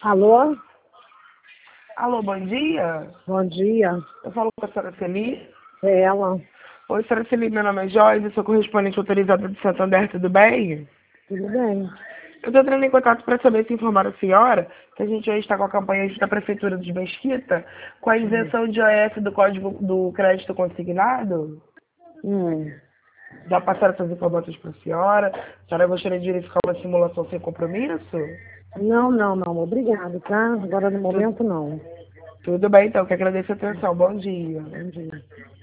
Alô? Alô, bom dia. Bom dia. Eu falo com a senhora Celi. É ela. Oi, senhora Celi, meu nome é Joyce, sou correspondente autorizada de Santander, tudo bem? Tudo bem? Eu estou entrando em contato para saber se informar a senhora que a gente hoje está com a campanha da Prefeitura de Mesquita com a isenção de IOF do Código do Crédito Consignado. Hum. Já passaram essas informações para a senhora? A senhora gostaria de verificar uma simulação sem compromisso? Não. Obrigado, tá? Agora no Tu- momento não. Tudo bem, então, que agradeço a atenção. Bom dia. Bom dia.